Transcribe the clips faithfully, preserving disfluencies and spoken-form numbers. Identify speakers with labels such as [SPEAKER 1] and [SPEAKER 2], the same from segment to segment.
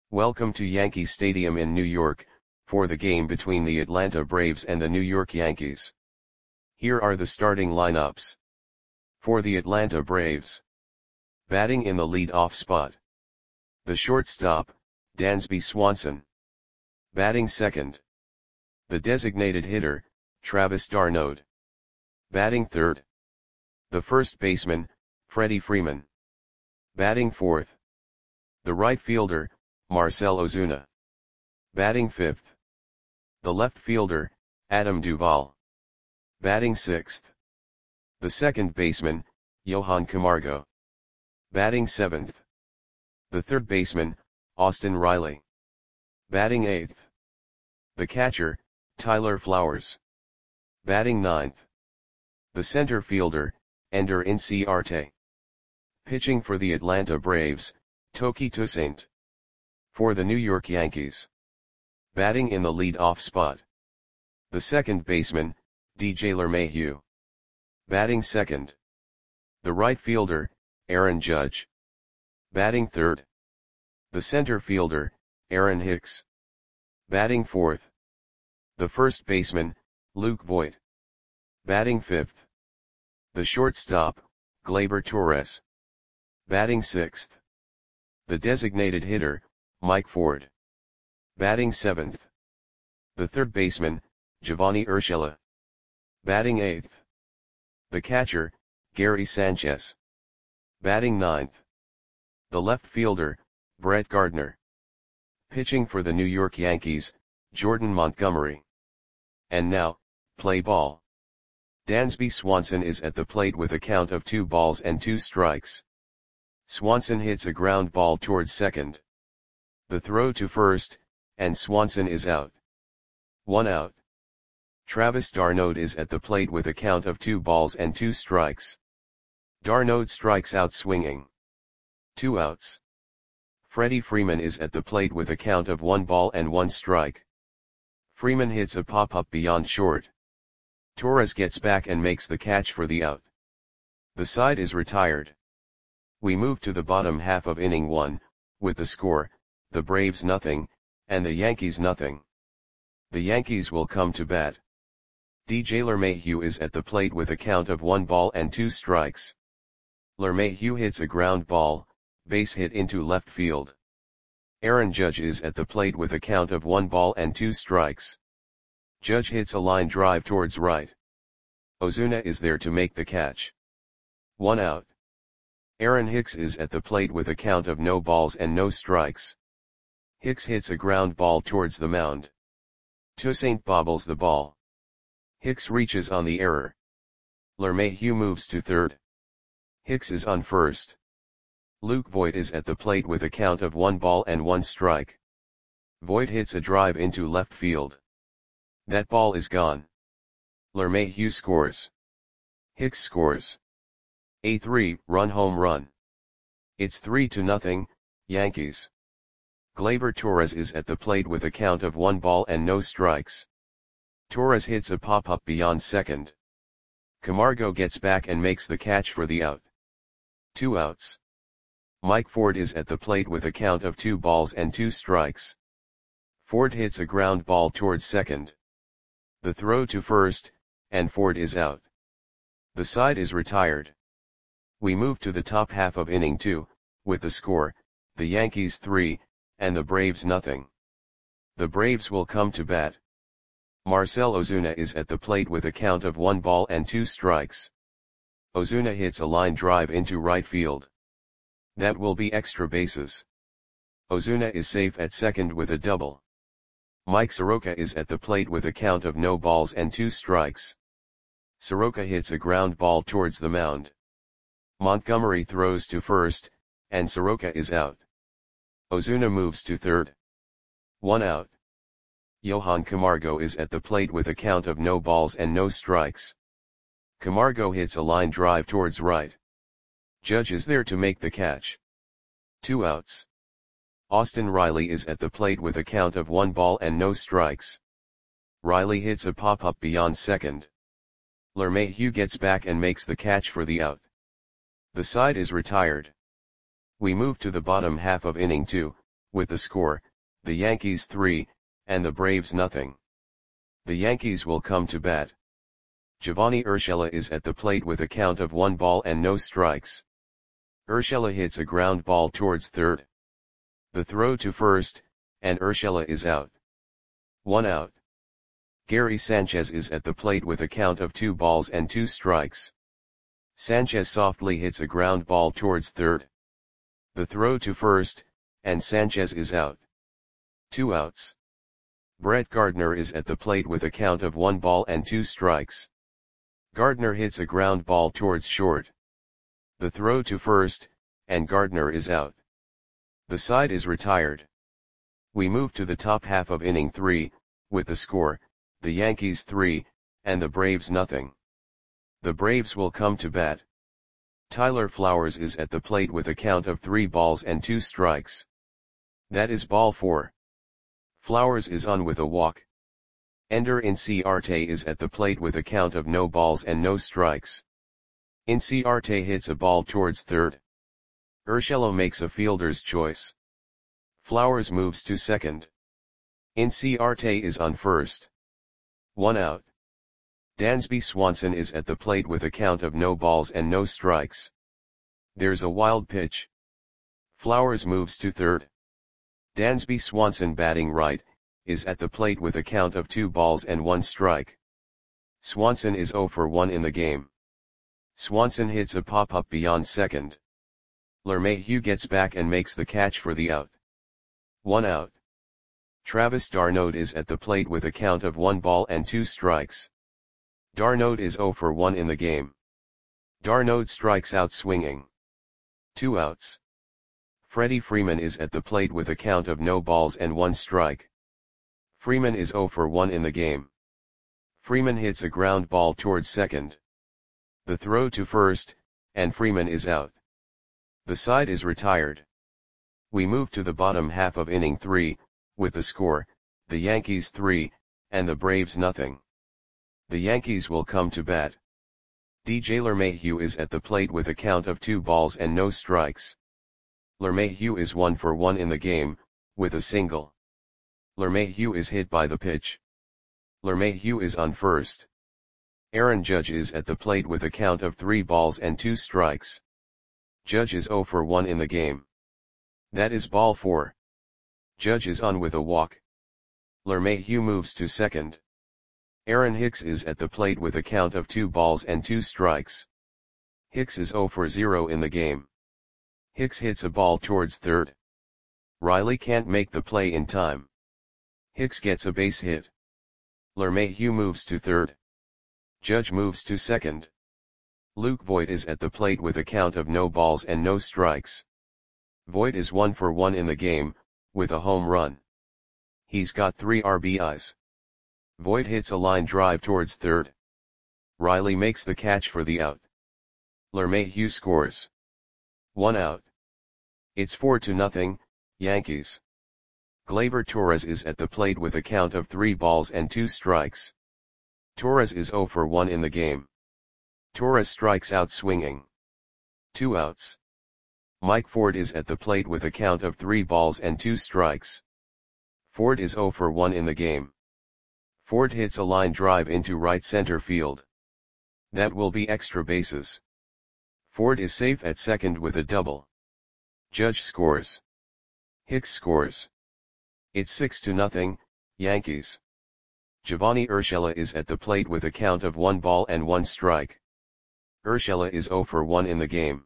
[SPEAKER 1] Welcome to Yankee Stadium in New York, for the game between the Atlanta Braves and the New York Yankees. Here are the starting lineups. For the Atlanta Braves. Batting in the lead-off spot. The shortstop, Dansby Swanson. Batting second. The designated hitter, Travis d'Arnaud. Batting third. The first baseman, Freddie Freeman. Batting fourth. The right fielder, Marcell Ozuna. Batting fifth. The left fielder, Adam Duvall. Batting sixth. The second baseman, Johan Camargo. Batting seventh. The third baseman, Austin Riley. Batting eighth. The catcher, Tyler Flowers. Batting ninth. The center fielder, Ender Inciarte. Pitching for the Atlanta Braves, Touki Toussaint. For the New York Yankees. Batting in the lead-off spot. The second baseman, D J LeMahieu. Batting second. The right fielder, Aaron Judge. Batting third. The center fielder, Aaron Hicks. Batting fourth. The first baseman, Luke Voit. Batting fifth. The shortstop, Gleyber Torres. Batting sixth. The designated hitter, Mike Ford. Batting seventh. The third baseman, Giovanni Urshela. Batting eighth. The catcher, Gary Sanchez. Batting ninth. The left fielder, Brett Gardner. Pitching for the New York Yankees, Jordan Montgomery. And now, play ball. Dansby Swanson is at the plate with a count of two balls and two strikes. Swanson hits a ground ball towards second. The throw to first, and Swanson is out. One out. Travis d'Arnaud is at the plate with a count of two balls and two strikes. d'Arnaud strikes out swinging. Two outs. Freddie Freeman is at the plate with a count of one ball and one strike. Freeman hits a pop-up beyond short. Torres gets back and makes the catch for the out. The side is retired. We move to the bottom half of inning one, with the score, the Braves nothing, and the Yankees nothing. The Yankees will come to bat. D J LeMahieu is at the plate with a count of one ball and two strikes. LeMahieu hits a ground ball, base hit into left field. Aaron Judge is at the plate with a count of one ball and two strikes. Judge hits a line drive towards right. Ozuna is there to make the catch. One out. Aaron Hicks is at the plate with a count of no balls and no strikes. Hicks hits a ground ball towards the mound. Toussaint bobbles the ball. Hicks reaches on the error. LeMahieu moves to third. Hicks is on first. Luke Voit is at the plate with a count of one ball and one strike. Voit hits a drive into left field. That ball is gone. LeMahieu scores. Hicks scores. A three-run home run. It's three to nothing, Yankees. Gleyber Torres is at the plate with a count of one ball and no strikes. Torres hits a pop-up beyond second. Camargo gets back and makes the catch for the out. Two outs. Mike Ford is at the plate with a count of two balls and two strikes. Ford hits a ground ball towards second. The throw to first, and Ford is out. The side is retired. We move to the top half of inning two, with the score, the Yankees three, and the Braves nothing. The Braves will come to bat. Marcell Ozuna is at the plate with a count of one ball and two strikes. Ozuna hits a line drive into right field. That will be extra bases. Ozuna is safe at second with a double. Mike Soroka is at the plate with a count of no balls and two strikes. Soroka hits a ground ball towards the mound. Montgomery throws to first, and Soroka is out. Ozuna moves to third. One out. Johan Camargo is at the plate with a count of no balls and no strikes. Camargo hits a line drive towards right. Judge is there to make the catch. Two outs. Austin Riley is at the plate with a count of one ball and no strikes. Riley hits a pop-up beyond second. LeMahieu gets back and makes the catch for the out. The side is retired. We move to the bottom half of inning two, with the score, the Yankees three, and the Braves nothing. The Yankees will come to bat. Giovanni Urshela is at the plate with a count of one ball and no strikes. Urshela hits a ground ball towards third. The throw to first, and Urshela is out. One out. Gary Sanchez is at the plate with a count of two balls and two strikes. Sanchez softly hits a ground ball towards third. The throw to first, and Sanchez is out. Two outs. Brett Gardner is at the plate with a count of one ball and two strikes. Gardner hits a ground ball towards short. The throw to first, and Gardner is out. The side is retired. We move to the top half of inning three, with the score, the Yankees three, and the Braves nothing. The Braves will come to bat. Tyler Flowers is at the plate with a count of three balls and two strikes. That is ball four. Flowers is on with a walk. Ender Inciarte is at the plate with a count of no balls and no strikes. Inciarte hits a ball towards third. Urshela makes a fielder's choice. Flowers moves to second. Inciarte is on first. One out. Dansby Swanson is at the plate with a count of no balls and no strikes. There's a wild pitch. Flowers moves to third. Dansby Swanson, batting right, is at the plate with a count of two balls and one strike. Swanson is zero for one in the game. Swanson hits a pop-up beyond second. LeMahieu gets back and makes the catch for the out. One out. Travis d'Arnaud is at the plate with a count of one ball and two strikes. D'Arnaud is zero for one in the game. D'Arnaud strikes out swinging. Two outs. Freddie Freeman is at the plate with a count of no balls and one strike. Freeman is zero for one in the game. Freeman hits a ground ball towards second. The throw to first, and Freeman is out. The side is retired. We move to the bottom half of inning three, with the score, the Yankees three, and the Braves nothing. The Yankees will come to bat. D J LeMahieu is at the plate with a count of two balls and no strikes. LeMahieu is one for one in the game, with a single. LeMahieu is hit by the pitch. LeMahieu is on first. Aaron Judge is at the plate with a count of three balls and two strikes. Judge is zero for one in the game. That is ball four. Judge is on with a walk. LeMahieu moves to second. Aaron Hicks is at the plate with a count of two balls and two strikes. Hicks is zero for zero in the game. Hicks hits a ball towards third. Riley can't make the play in time. Hicks gets a base hit. LeMahieu moves to third. Judge moves to second. Luke Voit is at the plate with a count of no balls and no strikes. Voit is one for one in the game, with a home run. He's got three R B Is. Voit hits a line drive towards third. Riley makes the catch for the out. LeMahieu scores. One out. It's four to nothing, Yankees. Gleyber Torres is at the plate with a count of three balls and two strikes. Torres is zero for one in the game. Torres strikes out swinging. Two outs. Mike Ford is at the plate with a count of three balls and two strikes. Ford is zero for one in the game. Ford hits a line drive into right center field. That will be extra bases. Ford is safe at second with a double. Judge scores. Hicks scores. It's six to nothing, Yankees. Giovanni Urshela is at the plate with a count of one ball and one strike. Urshela is zero for one in the game.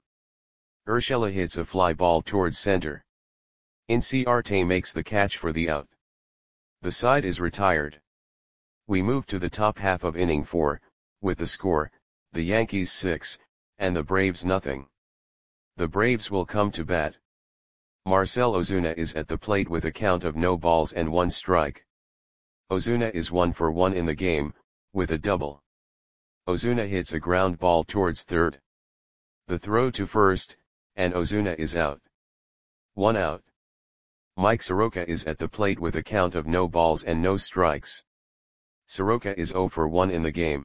[SPEAKER 1] Urshela hits a fly ball towards center. Inciarte makes the catch for the out. The side is retired. We move to the top half of inning four, with the score, the Yankees six, and the Braves nothing. The Braves will come to bat. Marcell Ozuna is at the plate with a count of no balls and one strike. Ozuna is one for one in the game, with a double. Ozuna hits a ground ball towards third. The throw to first, and Ozuna is out. One out. Mike Soroka is at the plate with a count of no balls and no strikes. Soroka is zero for one in the game.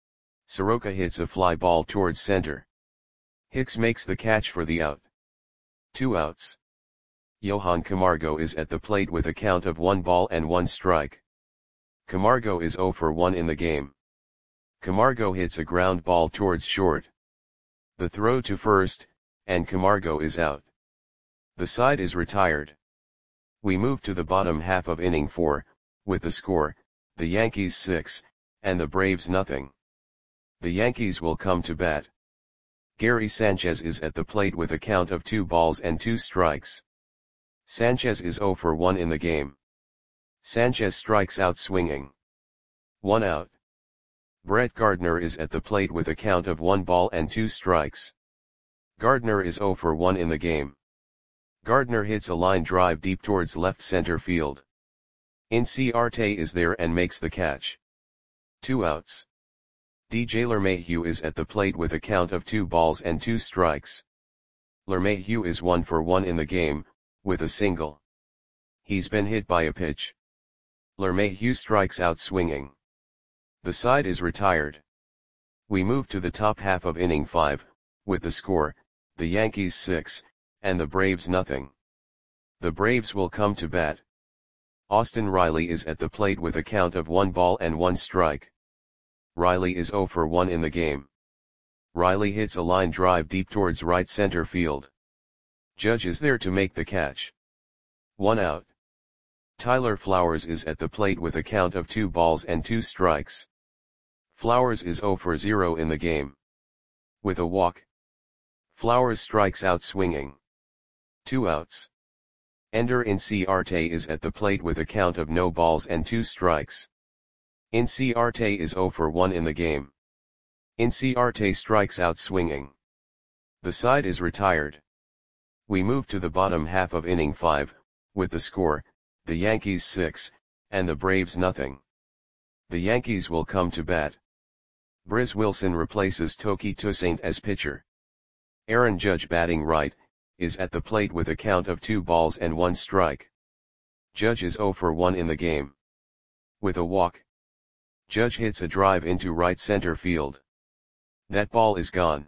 [SPEAKER 1] Soroka hits a fly ball towards center. Hicks makes the catch for the out. Two outs. Johan Camargo is at the plate with a count of one ball and one strike. Camargo is zero for one in the game. Camargo hits a ground ball towards short. The throw to first, and Camargo is out. The side is retired. We move to the bottom half of inning four, with the score, the Yankees six, and the Braves nothing. The Yankees will come to bat. Gary Sanchez is at the plate with a count of two balls and two strikes. Sanchez is zero for one in the game. Sanchez strikes out swinging. One out. Brett Gardner is at the plate with a count of one ball and two strikes. Gardner is zero for one in the game. Gardner hits a line drive deep towards left center field. Inciarte is there and makes the catch. Two outs. D J LeMahieu is at the plate with a count of two balls and two strikes. LeMahieu is one for one in the game, with a single. He's been hit by a pitch. LeMahieu strikes out swinging. The side is retired. We move to the top half of inning five, with the score, the Yankees six, and the Braves nothing. The Braves will come to bat. Austin Riley is at the plate with a count of one ball and one strike. Riley is zero for one in the game. Riley hits a line drive deep towards right center field. Judge is there to make the catch. One out. Tyler Flowers is at the plate with a count of two balls and two strikes. Flowers is zero for zero in the game. With a walk. Flowers strikes out swinging. Two outs. Ender Inciarte is at the plate with a count of no balls and two strikes. Inciarte is zero for one in the game. Inciarte strikes out swinging. The side is retired. We move to the bottom half of inning five, with the score, the Yankees six, and the Braves nothing. The Yankees will come to bat. Briz Wilson replaces Toki Toussaint as pitcher. Aaron Judge batting right, is at the plate with a count of two balls and one strike. Judge is zero for one in the game. With a walk. Judge hits a drive into right center field. That ball is gone.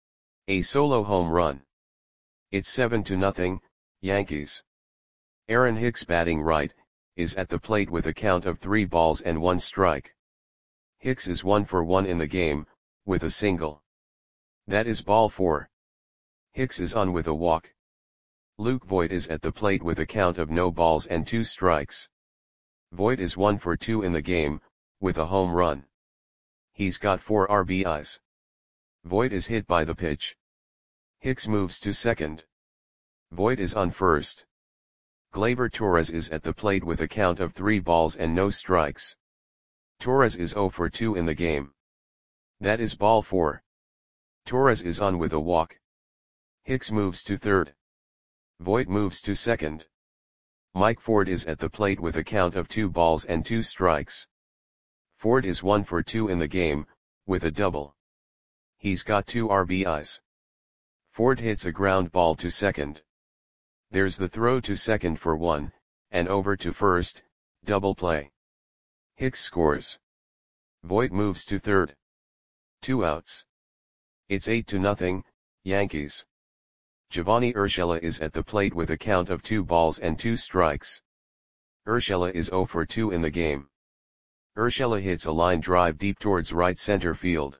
[SPEAKER 1] A solo home run. It's seven to nothing, Yankees. Aaron Hicks batting right, is at the plate with a count of three balls and one strike. Hicks is one for one in the game, with a single. That is ball four. Hicks is on with a walk. Luke Voit is at the plate with a count of no balls and two strikes. Voit is one for two in the game, with a home run. He's got four R B Is. Voit is hit by the pitch. Hicks moves to second. Voit is on first. Gleyber Torres is at the plate with a count of three balls and no strikes. Torres is zero for two in the game. That is ball four. Torres is on with a walk. Hicks moves to third. Voit moves to second. Mike Ford is at the plate with a count of two balls and two strikes. Ford is one for two in the game, with a double. He's got two R B Is. Ford hits a ground ball to second. There's the throw to second for one, and over to first, double play. Hicks scores. Voit moves to third. Two outs. It's eight to nothing, Yankees. Giovanni Urshela is at the plate with a count of two balls and two strikes. Urshela is zero for two in the game. Urshela hits a line drive deep towards right center field.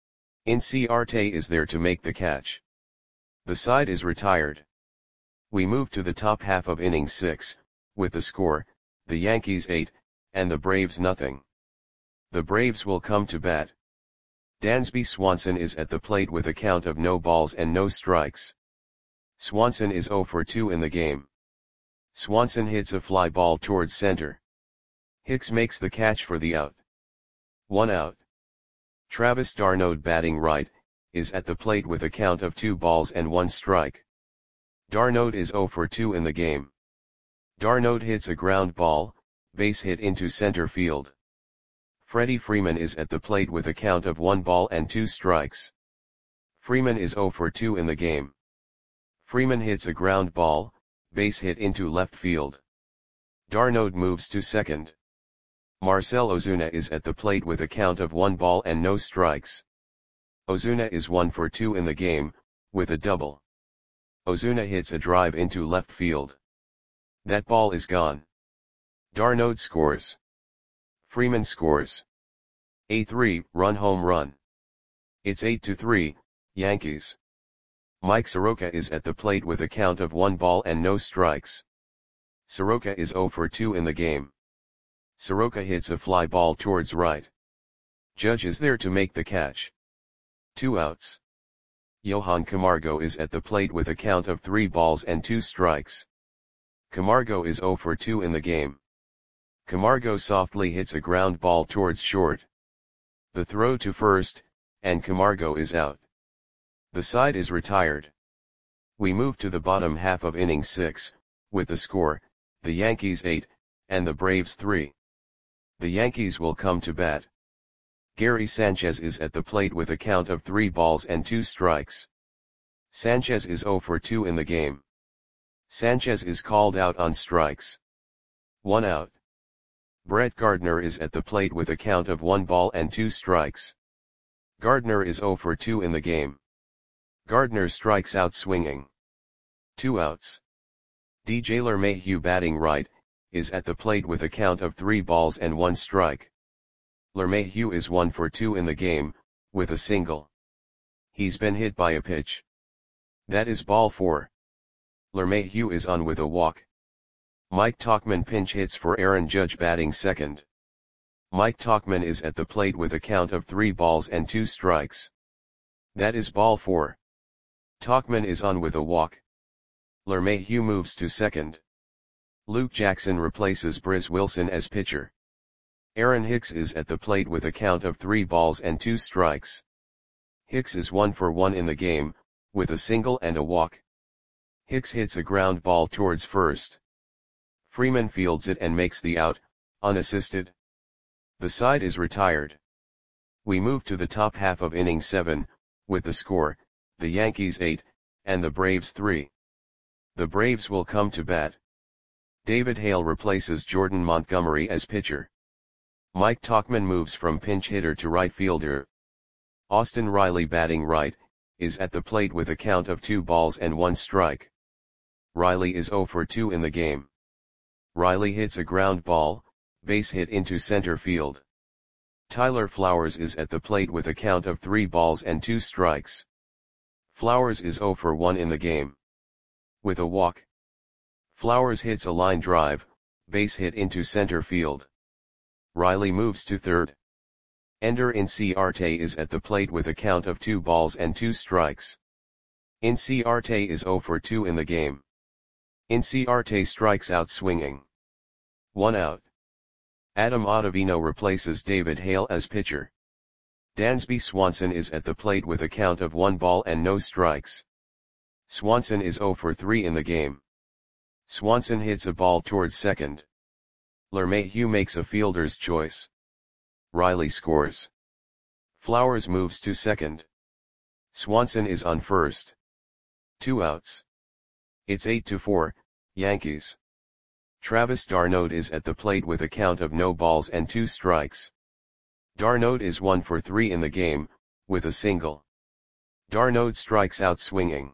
[SPEAKER 1] Inciarte is there to make the catch. The side is retired. We move to the top half of inning six, with the score, the Yankees eight, and the Braves nothing. The Braves will come to bat. Dansby Swanson is at the plate with a count of no balls and no strikes. Swanson is zero for two in the game. Swanson hits a fly ball towards center. Hicks makes the catch for the out. One out. Travis d'Arnaud batting right, is at the plate with a count of two balls and one strike. d'Arnaud is zero for two in the game. d'Arnaud hits a ground ball, base hit into center field. Freddie Freeman is at the plate with a count of one ball and two strikes. Freeman is zero for two in the game. Freeman hits a ground ball, base hit into left field. d'Arnaud moves to second. Marcell Ozuna is at the plate with a count of one ball and no strikes. Ozuna is one for two in the game, with a double. Ozuna hits a drive into left field. That ball is gone. d'Arnaud scores. Freeman scores. A three-run home run. It's eight to three, Yankees. Mike Soroka is at the plate with a count of one ball and no strikes. Soroka is zero for two in the game. Soroka hits a fly ball towards right. Judge is there to make the catch. Two outs. Johan Camargo is at the plate with a count of three balls and two strikes. Camargo is zero for two in the game. Camargo softly hits a ground ball towards short. The throw to first, and Camargo is out. The side is retired. We move to the bottom half of inning six, with the score, the Yankees eight, and the Braves three. The Yankees will come to bat. Gary Sanchez is at the plate with a count of three balls and two strikes. Sanchez is zero for two in the game. Sanchez is called out on strikes. One out. Brett Gardner is at the plate with a count of one ball and two strikes. Gardner is zero for two in the game. Gardner strikes out swinging. Two outs. D J LeMahieu batting right, is at the plate with a count of three balls and one strike. LeMahieu is one for two in the game, with a single. He's been hit by a pitch. That is ball four. LeMahieu is on with a walk. Mike Tauchman pinch hits for Aaron Judge batting second. Mike Tauchman is at the plate with a count of three balls and two strikes. That is ball four. Tauchman is on with a walk. LeMahieu moves to second. Luke Jackson replaces Briz Wilson as pitcher. Aaron Hicks is at the plate with a count of three balls and two strikes. Hicks is one for one in the game, with a single and a walk. Hicks hits a ground ball towards first. Freeman fields it and makes the out, unassisted. The side is retired. We move to the top half of inning seven, with the score, the Yankees eight, and the Braves three. The Braves will come to bat. David Hale replaces Jordan Montgomery as pitcher. Mike Tauchman moves from pinch hitter to right fielder. Austin Riley batting right, is at the plate with a count of two balls and one strike. Riley is zero for two in the game. Riley hits a ground ball, base hit into center field. Tyler Flowers is at the plate with a count of three balls and two strikes. Flowers is zero for one in the game. With a walk. Flowers hits a line drive, base hit into center field. Riley moves to third. Ender Inciarte is at the plate with a count of two balls and two strikes. Inciarte is zero for two in the game. Inciarte strikes out swinging. One out. Adam Ottavino replaces David Hale as pitcher. Dansby Swanson is at the plate with a count of one ball and no strikes. Swanson is zero for three in the game. Swanson hits a ball towards second. LeMahieu makes a fielder's choice. Riley scores. Flowers moves to second. Swanson is on first. Two outs. It's eight to four, Yankees. Travis d'Arnaud is at the plate with a count of no balls and two strikes. d'Arnaud is one for three in the game, with a single. d'Arnaud strikes out swinging.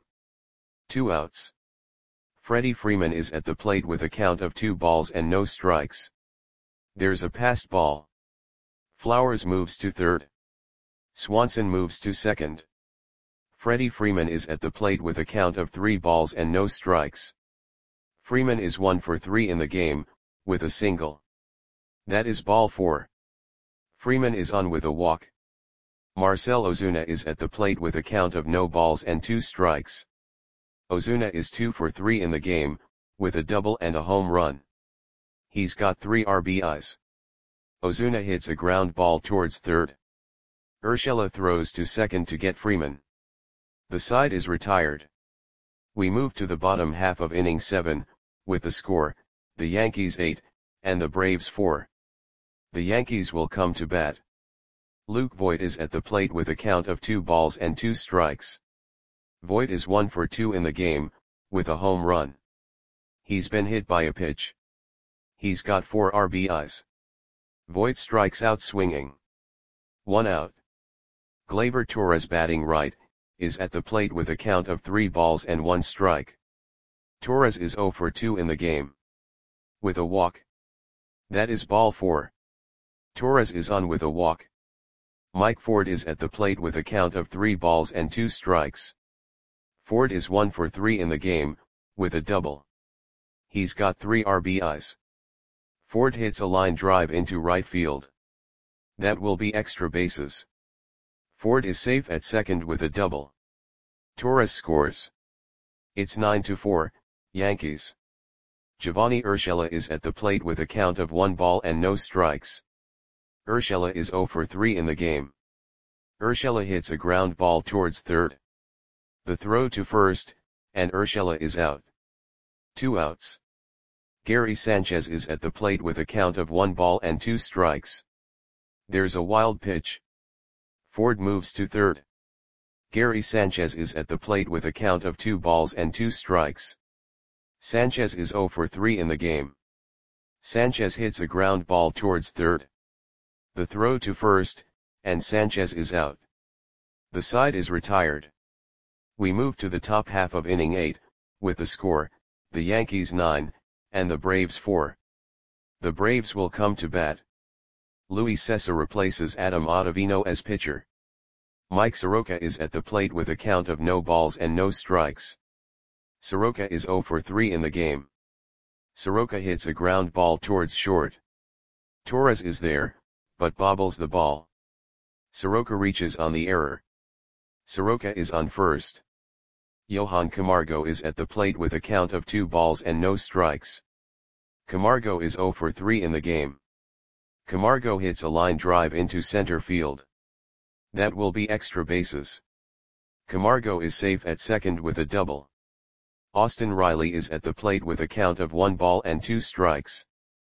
[SPEAKER 1] Two outs. Freddie Freeman is at the plate with a count of two balls and no strikes. There's a passed ball. Flowers moves to third. Swanson moves to second. Freddie Freeman is at the plate with a count of three balls and no strikes. Freeman is one for three in the game, with a single. That is ball four. Freeman is on with a walk. Marcell Ozuna is at the plate with a count of no balls and two strikes. Ozuna is two for three in the game, with a double and a home run. He's got three R B Is. Ozuna hits a ground ball towards third. Urshela throws to second to get Freeman. The side is retired. We move to the bottom half of inning seven, with the score, the Yankees eight, and the Braves four. The Yankees will come to bat. Luke Voit is at the plate with a count of two balls and two strikes. Voit is one for two in the game, with a home run. He's been hit by a pitch. He's got four R B Is. Voit strikes out swinging. One out. Gleyber Torres batting right, is at the plate with a count of three balls and one strike. Torres is zero for two in the game. with a walk. That is ball four. Torres is on with a walk. Mike Ford is at the plate with a count of three balls and two strikes. Ford is one for three in the game, with a double. He's got three R B Is. Ford hits a line drive into right field. That will be extra bases. Ford is safe at second with a double. Torres scores. It's nine to four, Yankees. Giovanni Urshela is at the plate with a count of one ball and no strikes. Urshela is zero for three in the game. Urshela hits a ground ball towards third. The throw to first, and Urshela is out. Two outs. Gary Sanchez is at the plate with a count of one ball and two strikes. There's a wild pitch. Ford moves to third. Gary Sanchez is at the plate with a count of two balls and two strikes. Sanchez is zero for three in the game. Sanchez hits a ground ball towards third. The throw to first, and Sanchez is out. The side is retired. We move to the top half of inning eight, with the score, the Yankees nine, and the Braves four. The Braves will come to bat. Luis Cessa replaces Adam Ottavino as pitcher. Mike Soroka is at the plate with a count of no balls and no strikes. Soroka is zero for three in the game. Soroka hits a ground ball towards short. Torres is there, but bobbles the ball. Soroka reaches on the error. Soroka is on first. Johan Camargo is at the plate with a count of two balls and no strikes. Camargo is zero for three in the game. Camargo hits a line drive into center field. That will be extra bases. Camargo is safe at second with a double. Austin Riley is at the plate with a count of one ball and two strikes.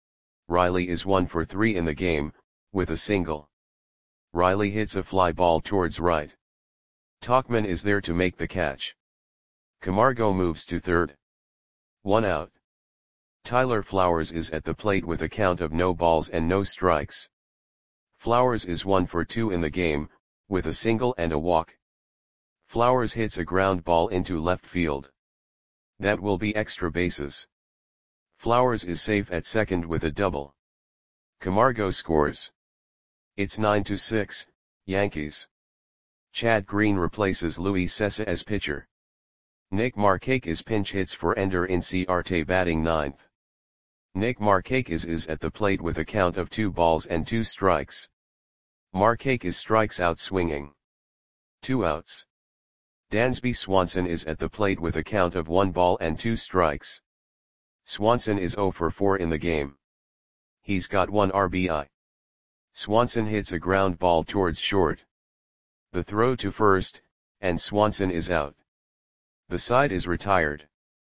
[SPEAKER 1] Riley is one for three in the game, with a single. Riley hits a fly ball towards right. Tauchman is there to make the catch. Camargo moves to third. One out. Tyler Flowers is at the plate with a count of no balls and no strikes. Flowers is one for two in the game, with a single and a walk. Flowers hits a ground ball into left field. That will be extra bases. Flowers is safe at second with a double. Camargo scores. It's nine to six, Yankees. Chad Green replaces Luis Cessa as pitcher. Nick Markakis pinch hits for Ender Inciarte batting ninth. Nick Markakis is at the plate with a count of two balls and two strikes. Markakis strikes out swinging. Two outs. Dansby Swanson is at the plate with a count of one ball and two strikes. Swanson is zero for four in the game. He's got one R B I. Swanson hits a ground ball towards short. The throw to first, and Swanson is out. The side is retired.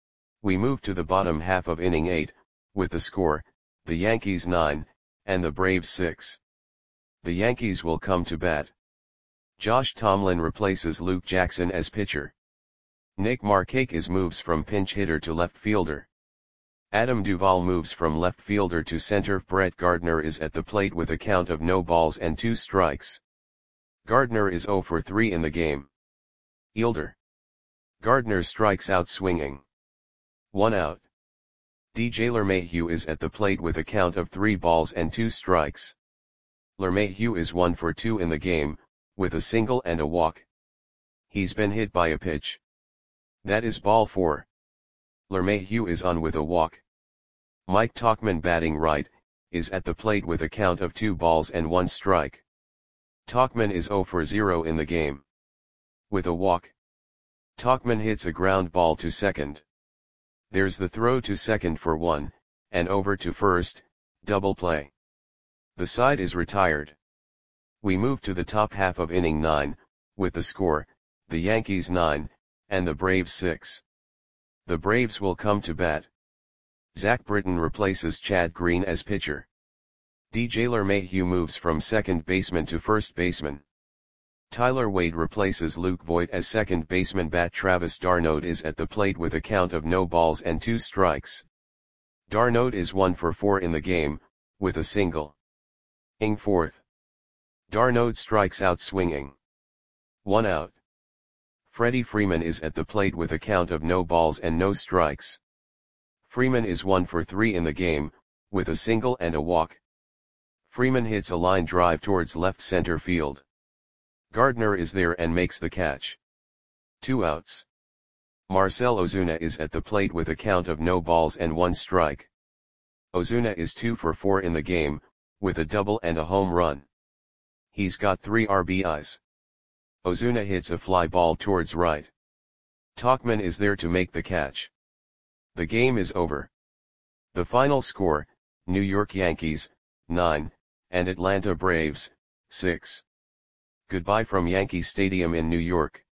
[SPEAKER 1] We move to the bottom half of inning eight, with the score, the Yankees nine, and the Braves six. The Yankees will come to bat. Josh Tomlin replaces Luke Jackson as pitcher. Nick Markakis moves from pinch hitter to left fielder. Adam Duvall moves from left fielder to center. Brett Gardner is at the plate with a count of no balls and two strikes. Gardner is zero for three in the game. Fielder. Gardner strikes out swinging. One out. D J LeMahieu is at the plate with a count of three balls and two strikes. LeMahieu is one for two in the game, with a single and a walk. He's been hit by a pitch. That is ball four. LeMahieu is on with a walk. Mike Tauchman batting right, is at the plate with a count of two balls and one strike. Tauchman is zero for zero in the game. With a walk. Tauchman hits a ground ball to second. There's the throw to second for one, and over to first, double play. The side is retired. We move to the top half of inning nine, with the score, the Yankees nine, and the Braves six. The Braves will come to bat. Zach Britton replaces Chad Green as pitcher. D J LeMahieu moves from second baseman to first baseman. Tyler Wade replaces Luke Voit as second baseman. Bat Travis d'Arnaud is at the plate with a count of no balls and two strikes. d'Arnaud is one for four in the game, with a single. Ing fourth. d'Arnaud strikes out swinging. One out. Freddie Freeman is at the plate with a count of no balls and no strikes. Freeman is one for three in the game, with a single and a walk. Freeman hits a line drive towards left center field. Gardner is there and makes the catch. Two outs. Marcell Ozuna is at the plate with a count of no balls and one strike. Ozuna is two for four in the game, with a double and a home run. He's got three R B Is. Ozuna hits a fly ball towards right. Tauchman is there to make the catch. The game is over. The final score, New York Yankees, nine, and Atlanta Braves, six. Goodbye from Yankee Stadium in New York.